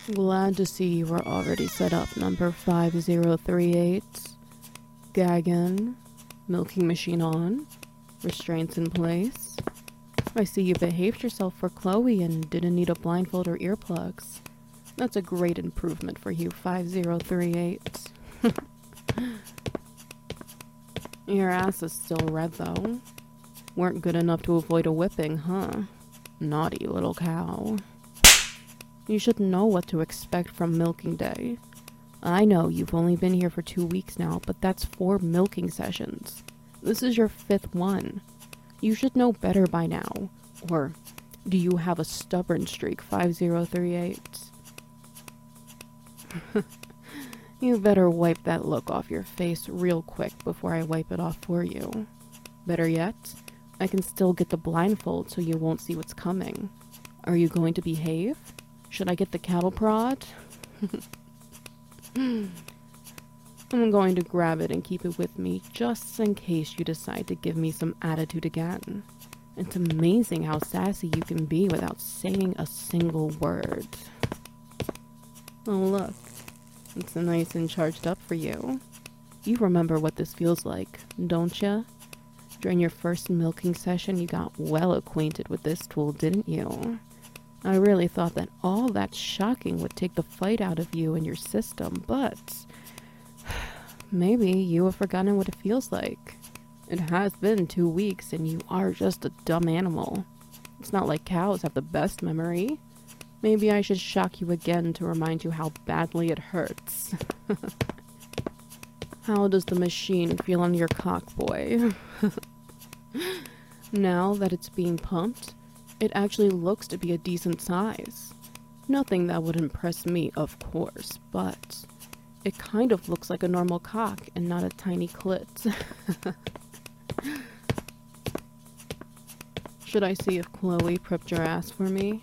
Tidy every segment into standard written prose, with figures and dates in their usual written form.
Glad to see you were already set up, number 5038. Gaggin. Milking machine on. Restraints in place. I see you behaved yourself for Chloe and didn't need a blindfold or earplugs. That's a great improvement for you, 5038. Your ass is still red, though. Weren't good enough to avoid a whipping, huh? Naughty little cow. You should know what to expect from milking day. I know you've only been here for 2 weeks now, but that's 4 milking sessions. This is your 5th one. You should know better by now. Or do you have a stubborn streak, 5038? You better wipe that look off your face real quick before I wipe it off for you. Better yet, I can still get the blindfold so you won't see what's coming. Are you going to behave? Should I get the cattle prod? I'm going to grab it and keep it with me just in case you decide to give me some attitude again. It's amazing how sassy you can be without saying a single word. Oh look, it's nice and charged up for you. You remember what this feels like, don't ya? During your first milking session, you got well acquainted with this tool, didn't you? I really thought that all that shocking would take the fight out of you and your system, but maybe you have forgotten what it feels like. It has been 2 weeks and you are just a dumb animal. It's not like cows have the best memory. Maybe I should shock you again to remind you how badly it hurts. How does the machine feel on your cock, boy? Now that it's being pumped, it actually looks to be a decent size. Nothing that would impress me, of course, but it kind of looks like a normal cock and not a tiny clit. Should I see if Chloe prepped your ass for me?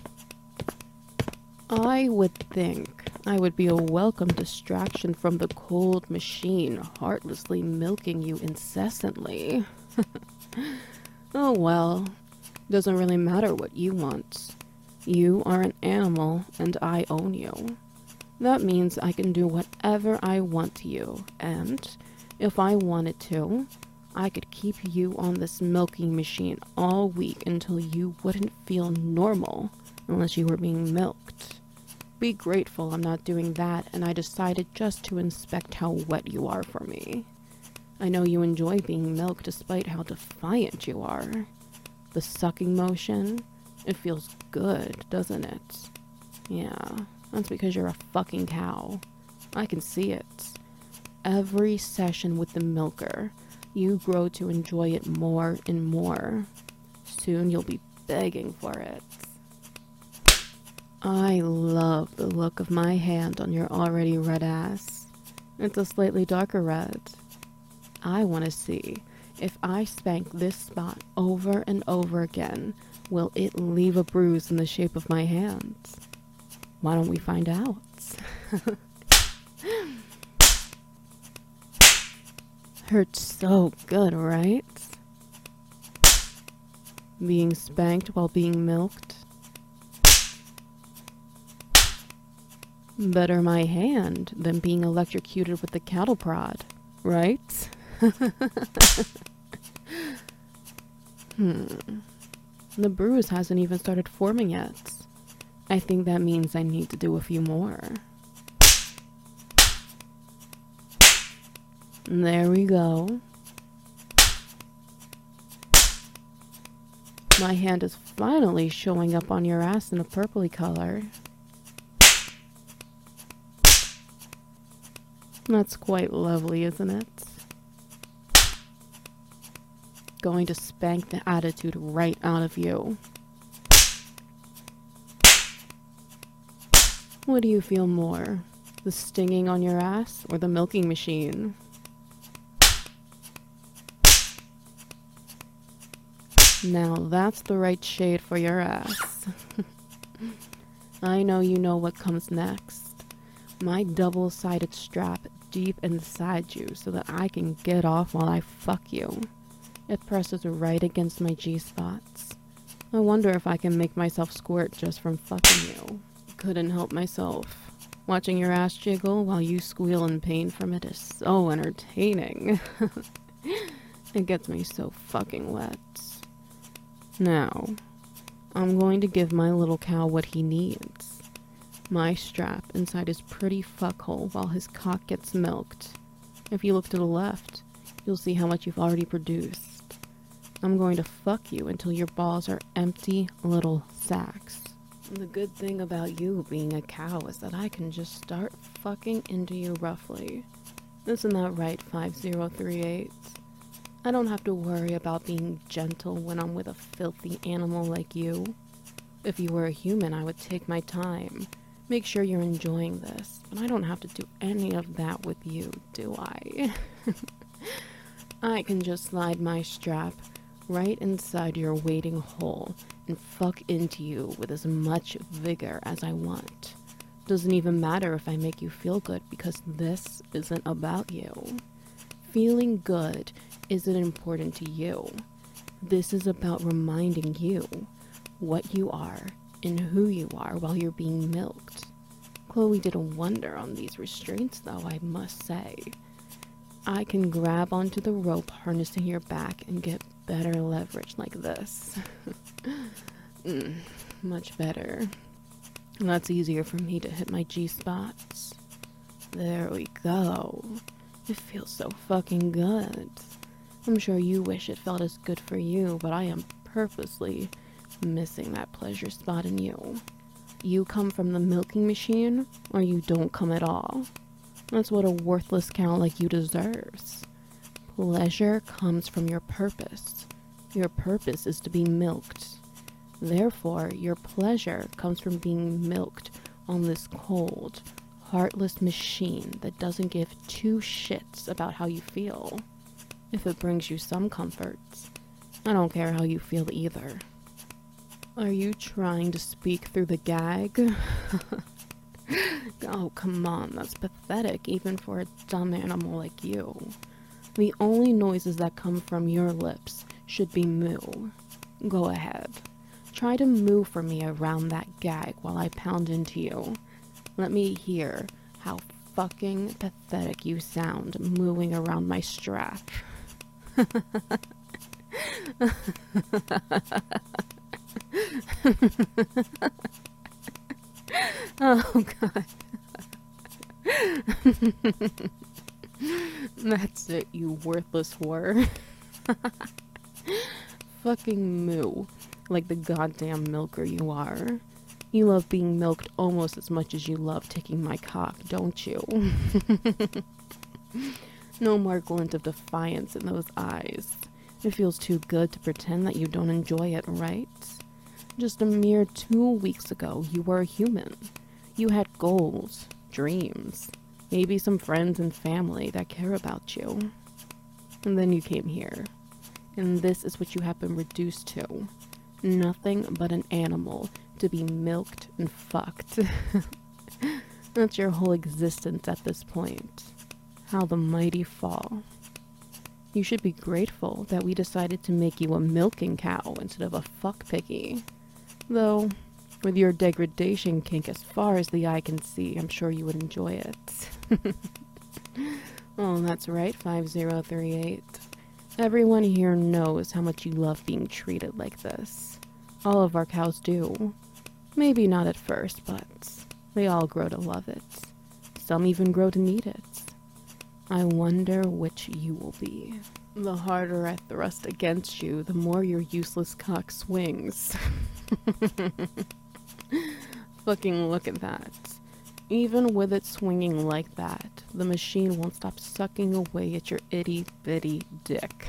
I would think I would be a welcome distraction from the cold machine heartlessly milking you incessantly. Oh well. Doesn't really matter what you want. You are an animal and I own you. That means I can do whatever I want to you, and if I wanted to, I could keep you on this milking machine all week until you wouldn't feel normal unless you were being milked. Be grateful I'm not doing that, and I decided just to inspect how wet you are for me. I know you enjoy being milked despite how defiant you are. The sucking motion, it feels good, doesn't it? Yeah, that's because you're a fucking cow. I can see it. Every session with the milker, you grow to enjoy it more and more. Soon you'll be begging for it. I love the look of my hand on your already red ass. It's a slightly darker red. I want to see if I spank this spot over and over again, will it leave a bruise in the shape of my hands? Why don't we find out? Hurts so good, right? Being spanked while being milked. Better my hand than being electrocuted with the cattle prod, right? The bruise hasn't even started forming yet. I think that means I need to do a few more. There we go. My hand is finally showing up on your ass in a purpley color. That's quite lovely, isn't it? Going to spank the attitude right out of you. What do you feel more? The stinging on your ass or the milking machine? Now that's the right shade for your ass. I know you know what comes next. My double-sided strap deep inside you so that I can get off while I fuck you. It presses right against my G-spots. I wonder if I can make myself squirt just from fucking you. couldn't help myself. Watching your ass jiggle while you squeal in pain from it is so entertaining. It gets me so fucking wet. Now, I'm going to give my little cow what he needs. My strap inside his pretty fuckhole while his cock gets milked. If you look to the left, you'll see how much you've already produced. I'm going to fuck you until your balls are empty little sacks. The good thing about you being a cow is that I can just start fucking into you roughly. Isn't that right, 5038? I don't have to worry about being gentle when I'm with a filthy animal like you. If you were a human, I would take my time, make sure you're enjoying this, but I don't have to do any of that with you, do I? I can just slide my strap right inside your waiting hole and fuck into you with as much vigor as I want. Doesn't even matter if I make you feel good because this isn't about you. Feeling good isn't important to you. This is about reminding you what you are and who you are while you're being milked. Chloe did a wonder on these restraints though, I must say. I can grab onto the rope harnessing your back and get better leverage like this. Much better. That's easier for me to hit my G-spots. There we go. It feels so fucking good. I'm sure you wish it felt as good for you, but I am purposely missing that pleasure spot in you. You come from the milking machine, or you don't come at all. That's what a worthless cow like you deserves. Pleasure comes from your purpose. Your purpose is to be milked. Therefore, your pleasure comes from being milked on this cold, heartless machine that doesn't give two shits about how you feel. If it brings you some comforts, I don't care how you feel either. Are you trying to speak through the gag? Oh, come on, that's pathetic even for a dumb animal like you. The only noises that come from your lips should be moo. Go ahead. Try to moo for me around that gag while I pound into you. Let me hear how fucking pathetic you sound mooing around my strap. Oh, God. That's it, you worthless whore. Fucking moo, like the goddamn milker you are. You love being milked almost as much as you love taking my cock, don't you? No more glint of defiance in those eyes. It feels too good to pretend that you don't enjoy it, right? Just a mere 2 weeks ago, you were a human. You had goals, dreams, maybe some friends and family that care about you. And then you came here. And this is what you have been reduced to. Nothing but an animal to be milked and fucked. That's your whole existence at this point. How the mighty fall. You should be grateful that we decided to make you a milking cow instead of a fuck piggy. Though, with your degradation kink as far as the eye can see, I'm sure you would enjoy it. Oh, that's right, 5038. Everyone here knows how much you love being treated like this. All of our cows do. Maybe not at first, but they all grow to love it. Some even grow to need it. I wonder which you will be. The harder I thrust against you, the more your useless cock swings. Fucking look at that. Even with it swinging like that, the machine won't stop sucking away at your itty-bitty dick.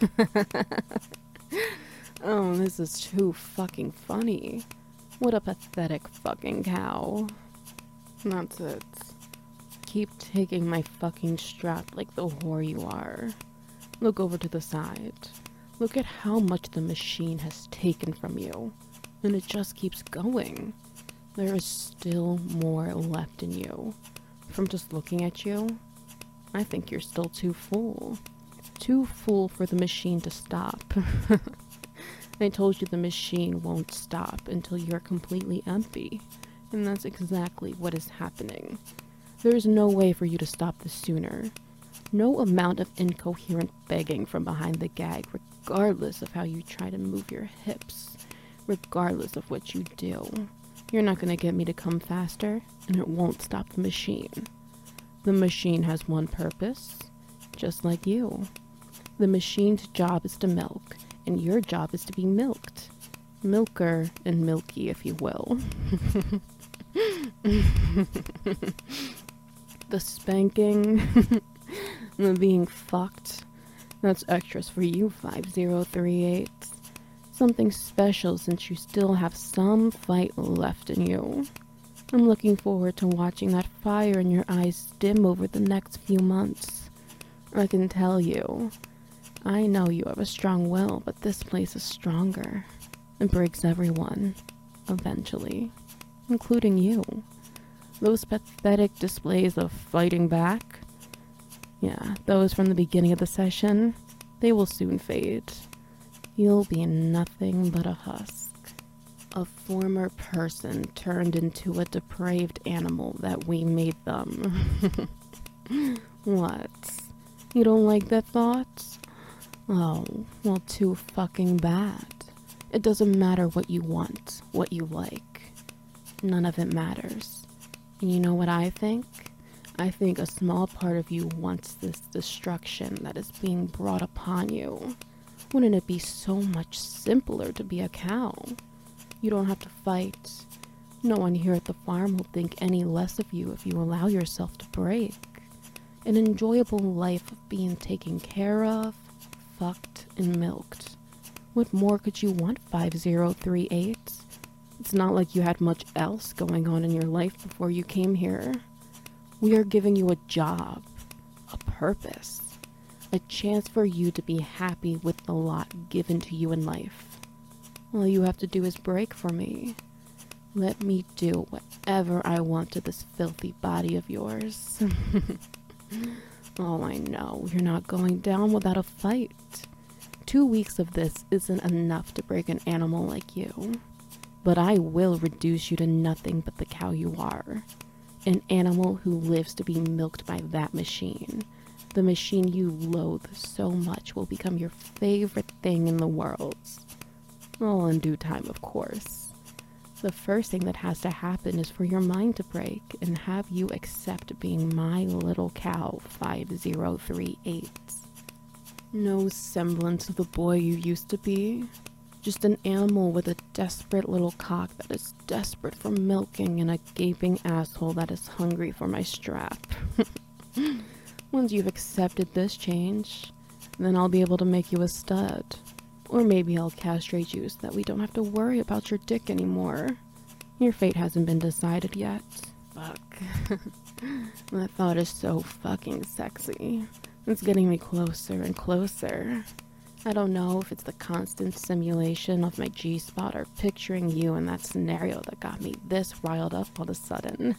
Oh, this is too fucking funny. What a pathetic fucking cow. That's it. Keep taking my fucking strap like the whore you are. Look over to the side. Look at how much the machine has taken from you. And it just keeps going. There is still more left in you. From just looking at you, I think you're still too full. Too full for the machine to stop. I told you the machine won't stop until you're completely empty. And that's exactly what is happening. There is no way for you to stop this sooner. No amount of incoherent begging from behind the gag, regardless of how you try to move your hips, regardless of what you do. You're not going to get me to come faster, and it won't stop the machine. The machine has one purpose, just like you. The machine's job is to milk, and your job is to be milked. Milker and milky, if you will. The spanking, the being fucked, that's extras for you, 5038. Something special since you still have some fight left in you. I'm looking forward to watching that fire in your eyes dim over the next few months. I can tell you, I know you have a strong will, but this place is stronger. It breaks everyone, eventually, including you. Those pathetic displays of fighting back, yeah, those from the beginning of the session, they will soon fade. You'll be nothing but a husk. A former person turned into a depraved animal that we made them. What? You don't like that thought? Oh, well, too fucking bad. It doesn't matter what you want, what you like. None of it matters. And you know what I think? I think a small part of you wants this destruction that is being brought upon you. Wouldn't it be so much simpler to be a cow? You don't have to fight. No one here at the farm will think any less of you if you allow yourself to break. An enjoyable life of being taken care of, fucked, and milked. What more could you want, 5038? It's not like you had much else going on in your life before you came here. We are giving you a job, a purpose, a chance for you to be happy with the lot given to you in life. All you have to do is break for me. Let me do whatever I want to this filthy body of yours. Oh, I know, you're not going down without a fight. 2 weeks of this isn't enough to break an animal like you. But I will reduce you to nothing but the cow you are. An animal who lives to be milked by that machine. The machine you loathe so much will become your favorite thing in the world. All in due time, of course. The first thing that has to happen is for your mind to break and have you accept being my little cow, 5038. No semblance of the boy you used to be. Just an animal with a desperate little cock that is desperate for milking and a gaping asshole that is hungry for my strap. Once you've accepted this change, then I'll be able to make you a stud. Or maybe I'll castrate you so that we don't have to worry about your dick anymore. Your fate hasn't been decided yet. Fuck. That thought is so fucking sexy. It's getting me closer and closer. I don't know if it's the constant simulation of my G-spot or picturing you in that scenario that got me this riled up all of a sudden.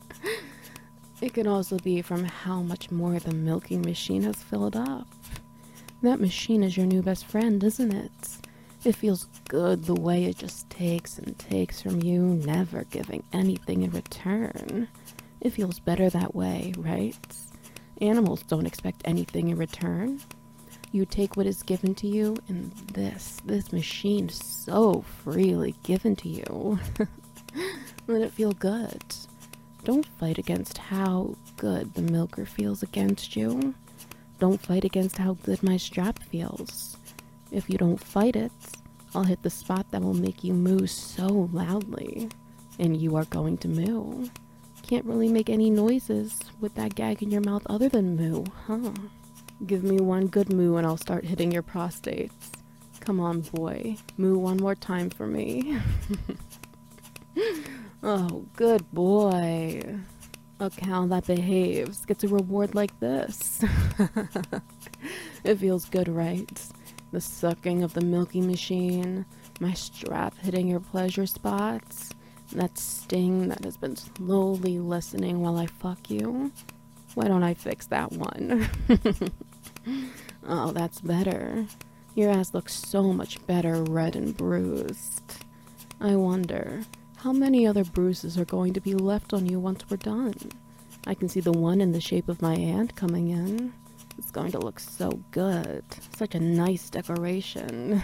It could also be from how much more the milking machine has filled up. That machine is your new best friend, isn't it? It feels good the way it just takes and takes from you, never giving anything in return. It feels better that way, right? Animals don't expect anything in return. You take what is given to you, and this machine is so freely given to you. Let it feel good. Don't fight against how good the milker feels against you. Don't fight against how good my strap feels. If you don't fight it, I'll hit the spot that will make you moo so loudly. And you are going to moo. Can't really make any noises with that gag in your mouth other than moo, huh? Give me one good moo and I'll start hitting your prostates. Come on, boy. Moo one more time for me. Oh, good boy. A cow that behaves gets a reward like this. It feels good, right? The sucking of the milking machine, my strap hitting your pleasure spots, that sting that has been slowly lessening while I fuck you. Why don't I fix that one? Oh, that's better. Your ass looks so much better red and bruised. I wonder, How many other bruises are going to be left on you once we're done? I can see the one in the shape of my hand coming in. It's going to look so good. Such a nice decoration.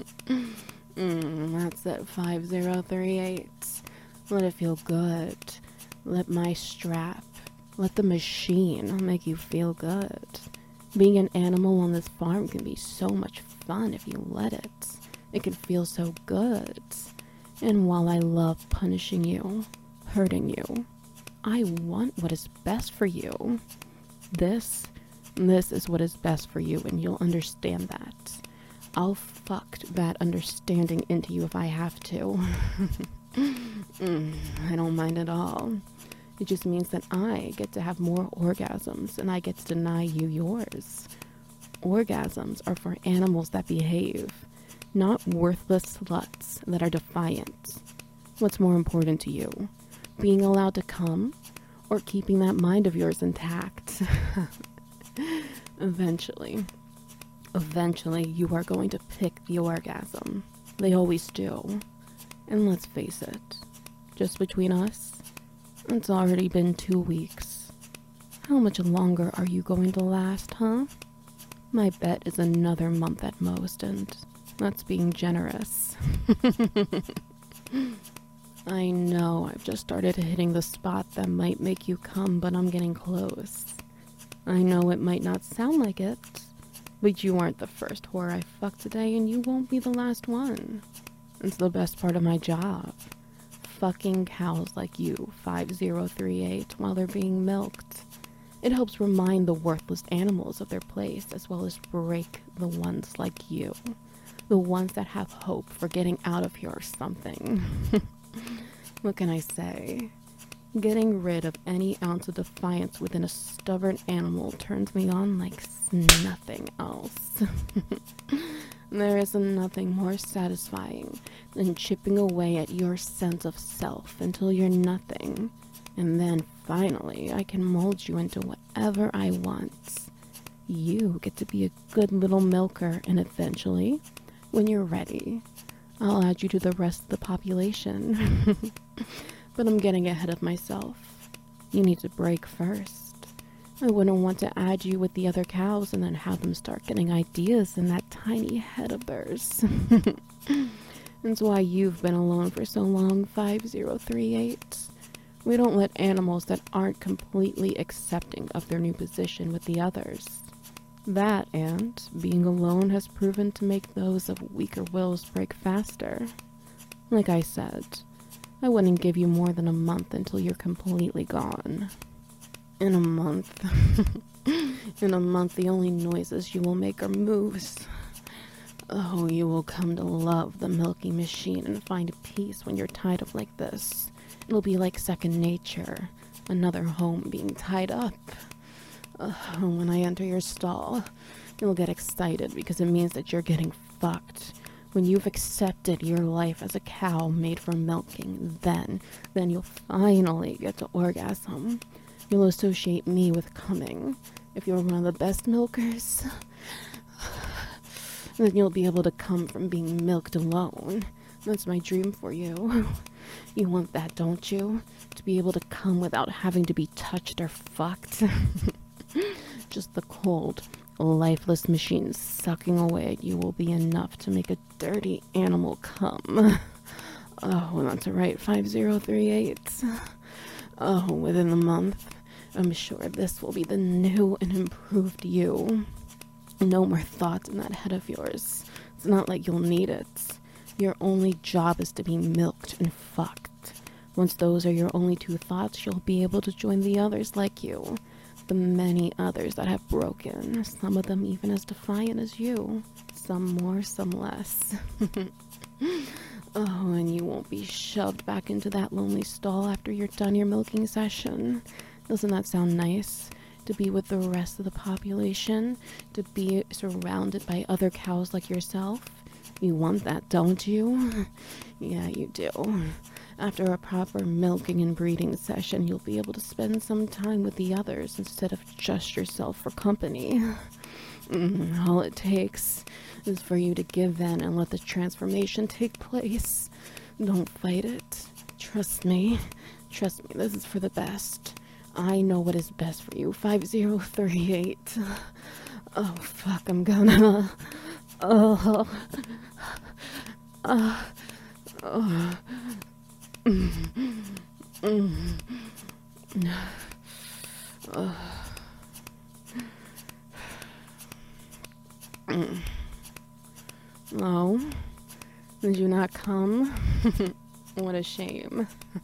That's it, 5038. Let it feel good. Let my strap, let the machine make you feel good. Being an animal on this farm can be so much fun if you let it. It can feel so good. And while I love punishing you, hurting you, I want what is best for you. This is what is best for you, and you'll understand that. I'll fuck that understanding into you if I have to. I don't mind at all. It just means that I get to have more orgasms, and I get to deny you yours. Orgasms are for animals that behave, not worthless sluts that are defiant. What's more important to you? Being allowed to come, or keeping that mind of yours intact? Eventually, you are going to pick the orgasm. They always do. And let's face it, just between us, it's already been 2 weeks. How much longer are you going to last, huh? My bet is another month at most, and that's being generous. I know I've just started hitting the spot that might make you come, but I'm getting close. I know it might not sound like it, but you aren't the first whore I fucked today, and you won't be the last one. It's the best part of my job. Fucking cows like you, 5038, while they're being milked. It helps remind the worthless animals of their place, as well as break the ones like you. The ones that have hope for getting out of here or something. What can I say? Getting rid of any ounce of defiance within a stubborn animal turns me on like nothing else. There is nothing more satisfying than chipping away at your sense of self until you're nothing. And then finally, I can mold you into whatever I want. You get to be a good little milker, and eventually, when you're ready, I'll add you to the rest of the population. But I'm getting ahead of myself. You need to break first. I wouldn't want to add you with the other cows and then have them start getting ideas in that tiny head of theirs. That's why you've been alone for so long, 5038. We don't let animals that aren't completely accepting of their new position with the others. That and being alone has proven to make those of weaker wills break faster. Like I said, I wouldn't give you more than a month until you're completely gone. In a month, the only noises you will make are moves. Oh, you will come to love the milking machine and find peace when you're tied up like this. It'll be like second nature, another home being tied up. When I enter your stall, you'll get excited because it means that you're getting fucked. When you've accepted your life as a cow made for milking, then you'll finally get to orgasm. You'll associate me with coming. If you're one of the best milkers, then you'll be able to come from being milked alone. That's my dream for you. You want that, don't you? To be able to come without having to be touched or fucked. Just the cold, lifeless machine sucking away at you will be enough to make a dirty animal come. Oh, that's right, 5038. Oh, within the month, I'm sure this will be the new and improved you. No more thoughts in that head of yours. It's not like you'll need it. Your only job is to be milked and fucked. Once those are your only two thoughts, you'll be able to join the others like you. The many others that have broken, some of them even as defiant as you. Some more, some less. Oh, and you won't be shoved back into that lonely stall after you're done your milking session. Doesn't that sound nice? To be with the rest of the population? To be surrounded by other cows like yourself? You want that, don't you? Yeah, you do. After a proper milking and breeding session, you'll be able to spend some time with the others instead of just yourself for company. All it takes is for you to give in and let the transformation take place. Don't fight it. Trust me. Trust me, this is for the best. I know what is best for you. 5038. Oh, fuck, I'm gonna. Oh. Oh. Oh, did you not come? What a shame.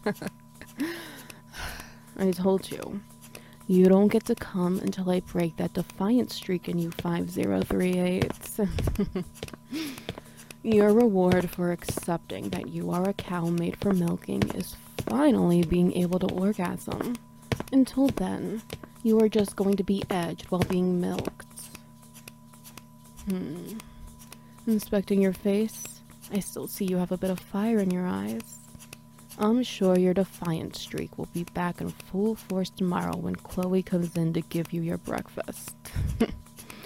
I told you. You don't get to come until I break that defiant streak in you, 5038. Your reward for accepting that you are a cow made for milking is finally being able to orgasm. Until then, you are just going to be edged while being milked. Inspecting your face, I still see you have a bit of fire in your eyes. I'm sure your defiant streak will be back in full force tomorrow when Chloe comes in to give you your breakfast.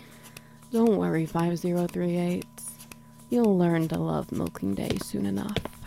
Don't worry, 5038. You'll learn to love milking day soon enough.